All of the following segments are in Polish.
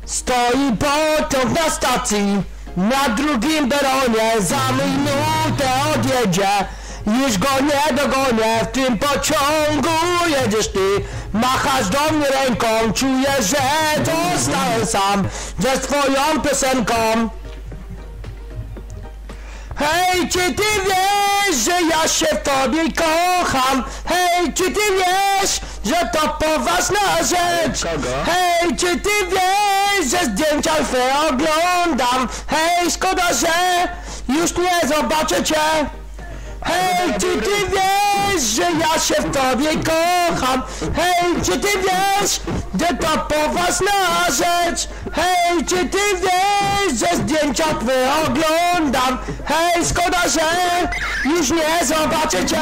Stoi pociąg na stacji, na drugim peronie, za minutę odjedzie. Już go nie dogonię, w tym pociągu jedziesz ty. Machasz do mnie ręką, czuję, że zostałem sam ze twoją piosenką. Hej, czy ty wiesz, że ja się w tobie kocham? Hej, czy ty wiesz, że to poważna rzecz? Hej, czy ty wiesz, że zdjęcia twe oglądam? Hej, szkoda, że już nie zobaczę cię. Hej, czy ty wiesz, że ja się w tobie kocham? Hej, czy ty wiesz, że to poważna rzecz? Hej, czy ty wiesz, że zdjęcia twe oglądam? Hej, szkoda, że już nie zobaczę cię.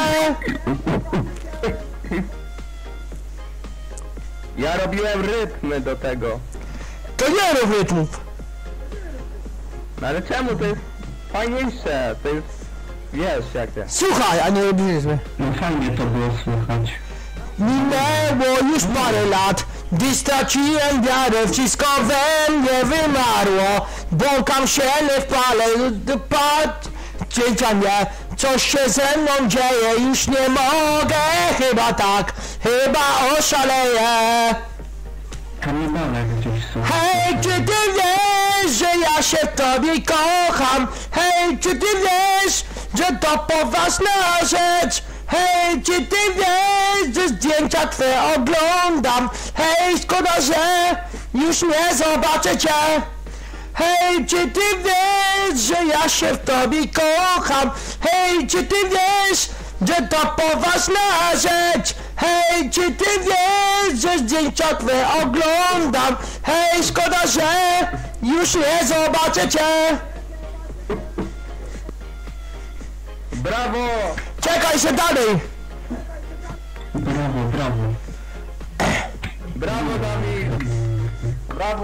Ja robiłem rytmy do tego. To nie rób rytmów. No ale czemu? To jest fajniejsze, to jest... Wiesz jak ja. Słuchaj, a nie robisz rytmy. No fajnie to było słychać. Minęło już parę lat, gdy straciłem wiarę, wszystko we mnie wymarło. Błąkam się, nie wpalę, patrzcie mnie, coś się ze mną dzieje, już nie mogę, chyba tak, chyba oszaleję. Kanibale gdzieś są. Hej, czy ty wiesz, że ja się w tobie kocham? Hej, czy ty wiesz, że to poważna rzecz? Hej, czy ty wiesz, że zdjęcia twe oglądam? Hej, szkoda, że już nie zobaczę cię. Hej, czy ty wiesz, że ja się w tobie kocham? Hej, czy ty wiesz, że to poważna rzecz? Hej, czy ty wiesz, że zdjęcia twe oglądam? Hej, szkoda, że już nie zobaczę cię. Brawo! Czekaj się dalej. Brawo, brawo. Brawo Dawid! Brawo!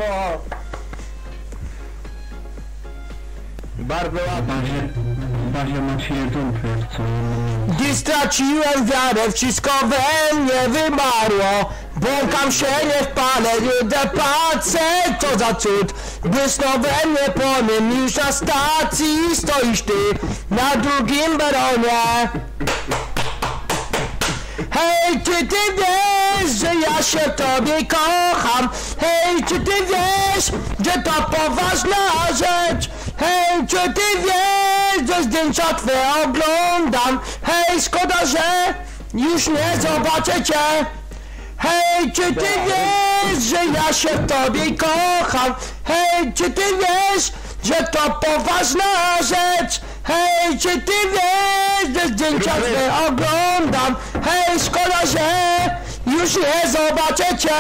Bardzo ładnie. W bazie macie jedynkę, co ja Gdy straciłem wiarę, wszystko we mnie wymarło. Błąkam się, nie wpalę, idę patrzę, co za cud. Błysnął we mnie płomień, już na stacji stoisz ty, na drugim peronie. Hej, czy ty wiesz, że ja się w tobie kocham? Hej, czy ty wiesz, że to poważna rzecz? Hej, czy ty wiesz, że zdjęcia twe oglądam? Hej, szkoda, że już nie zobaczę cię. Hej, czy ty wiesz, że ja się w tobie kocham? Hej, czy ty wiesz, że to poważna rzecz? Hej, czy ty wiesz, że zdjęcia twe oglądam? Hej, szkoda, że już nie zobaczę cię.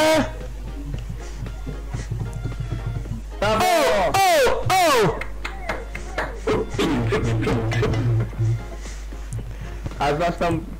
Brawo! O! A znasz tam